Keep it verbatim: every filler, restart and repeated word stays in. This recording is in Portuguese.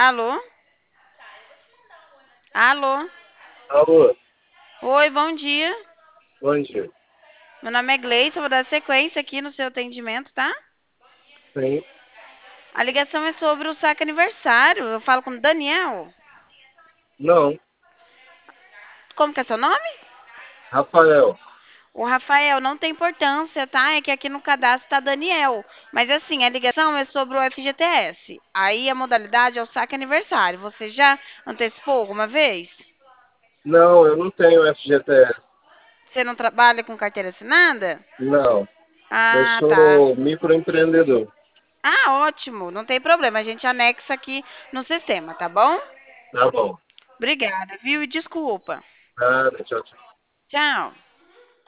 Alô? Alô? Alô, Oi, bom dia. bom dia. Meu nome é Gleice, eu vou dar sequência aqui no seu atendimento, tá? Sim, A ligação é sobre o saque aniversário. Eu falo com o Daniel. não, Como que é seu nome? Rafael. O Rafael, não tem importância, tá? É que aqui no cadastro tá Daniel. Mas assim, a ligação é sobre o F G T S. Aí a modalidade é o saque aniversário. Você já antecipou alguma vez? Não, eu não tenho F G T S. Você não trabalha com carteira assinada? Não, eu Ah, tá. sou microempreendedor. Ah, ótimo. Não tem problema. A gente anexa aqui no sistema, tá bom? Tá bom. Obrigada, viu? E desculpa. Nada, tchau, tchau. Tchau.